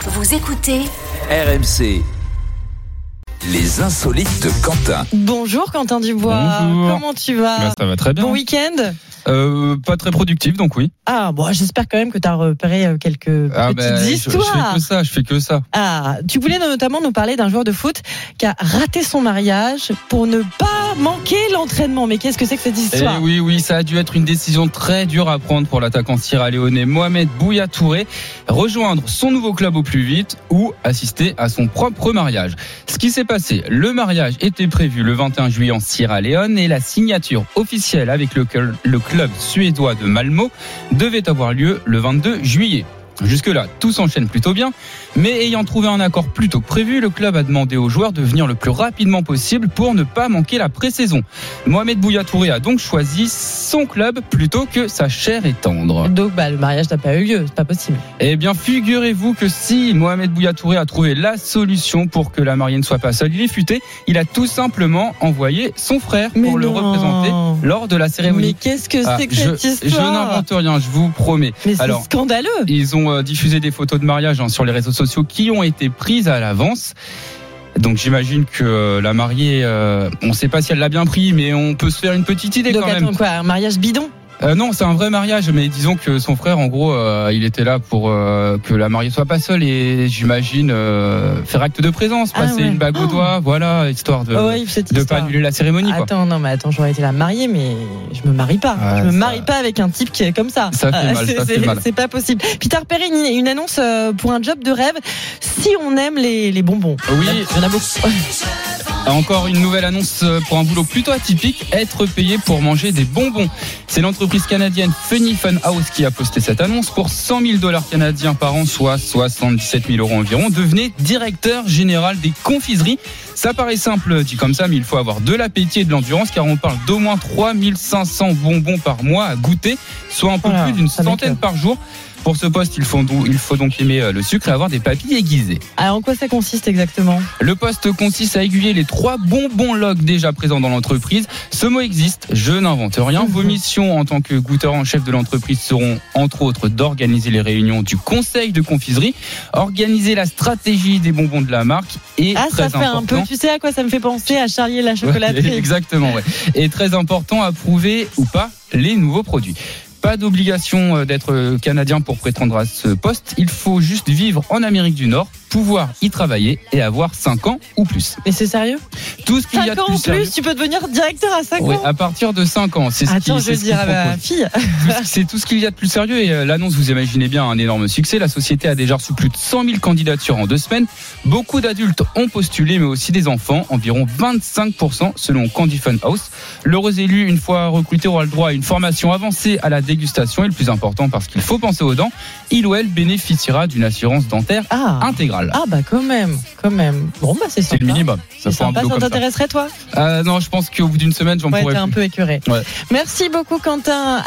Vous écoutez RMC. Les insolites de Quentin. Bonjour Quentin Dubois. Bonjour. Comment tu vas? Ça va très bien. Bon week-end? Pas très productif, donc oui. Ah, bon, j'espère quand même que tu as repéré quelques petites histoires. Je fais que ça. Ah, tu voulais notamment nous parler d'un joueur de foot qui a raté son mariage pour ne pas manquer l'entraînement. Mais qu'est-ce que c'est que cette histoire? Oui, ça a dû être une décision très dure à prendre pour l'attaquant sierra-léonais Mohamed Bouya Touré. Rejoindre son nouveau club au plus vite ou assister à son propre mariage. Ce qui s'est passé, le mariage était prévu le 21 juillet en Sierra-Leone et la signature officielle avec le club suédois de Malmö devait avoir lieu le 22 juillet. Jusque-là, tout s'enchaîne plutôt bien, mais ayant trouvé un accord plus tôt que prévu, le club a demandé aux joueurs de venir le plus rapidement possible pour ne pas manquer la pré-saison. Mohamed Bouya Touré a donc choisi son club plutôt que sa chère et tendre. Donc le mariage n'a pas eu lieu, c'est pas possible. Eh bien, figurez-vous que si Mohamed Bouya Touré a trouvé la solution pour que la mariée ne soit pas seule, il est futé. Il a tout simplement envoyé son frère pour le représenter lors de la cérémonie. Mais qu'est-ce que c'est que cette histoire? Je n'invente rien, je vous promets. Mais c'est scandaleux. Ils ont diffusé des photos de mariage sur les réseaux sociaux qui ont été prises à l'avance. Donc j'imagine que la mariée, on ne sait pas si elle l'a bien pris, mais on peut se faire une petite idée. Donc quand même. Quoi, un mariage bidon? Non, c'est un vrai mariage, mais disons que son frère, en gros, il était là pour que la mariée soit pas seule et j'imagine faire acte de présence, passer une bague au doigt, voilà, histoire de pas annuler la cérémonie. Attends, j'aurais été la mariée, mais je me marie pas. Je me marie pas avec un type qui est comme ça. Ça fait mal. C'est pas possible. Puis t'as repéré une annonce pour un job de rêve. Si on aime les bonbons. Oui, il y en a beaucoup. Encore une nouvelle annonce pour un boulot plutôt atypique, être payé pour manger des bonbons. C'est l'entreprise canadienne Funny Fun House qui a posté cette annonce. Pour $100,000 canadiens par an, soit 77 000 € environ, devenez directeur général des confiseries. Ça paraît simple dit comme ça, mais il faut avoir de l'appétit et de l'endurance car on parle d'au moins 3500 bonbons par mois à goûter, soit un peu plus d'une centaine par jour. Pour ce poste, il faut donc aimer le sucre et avoir des papilles aiguisées. Alors, en quoi ça consiste exactement? Le poste consiste à aiguiller les 3 bonbons log déjà présents dans l'entreprise. Ce mot existe, je n'invente rien. Vos missions en tant que goûteur en chef de l'entreprise seront entre autres d'organiser les réunions du conseil de confiserie, organiser la stratégie des bonbons de la marque et très ça fait un peu, tu sais à quoi ça me fait penser? À Charlie et la chocolaterie. Exactement, ouais. Et très important, approuver ou pas les nouveaux produits. Pas d'obligation d'être canadien pour prétendre à ce poste. Il faut juste vivre en Amérique du Nord, pouvoir y travailler et avoir 5 ans ou plus. Mais c'est sérieux? Tout ce qu'il y a de plus sérieux. Tu peux devenir directeur à 5 ans? Oui, à partir de 5 ans. C'est je veux dire à ma fille. C'est tout ce qu'il y a de plus sérieux et l'annonce, vous imaginez bien, un énorme succès. La société a déjà reçu plus de 100 000 candidatures en 2 semaines. Beaucoup d'adultes ont postulé, mais aussi des enfants, environ 25% selon Candy Fun House. L'heureux élu, une fois recruté, aura le droit à une formation avancée à la dégustation et le plus important, parce qu'il faut penser aux dents, il ou elle bénéficiera d'une assurance dentaire intégrale. Ah bah quand même. Bon bah c'est sympa. C'est le minimum. Ça t'intéresserait toi? Non, je pense qu'au bout d'une semaine, j'en pourrais plus. T'es un peu écœuré. Ouais. Merci beaucoup Quentin.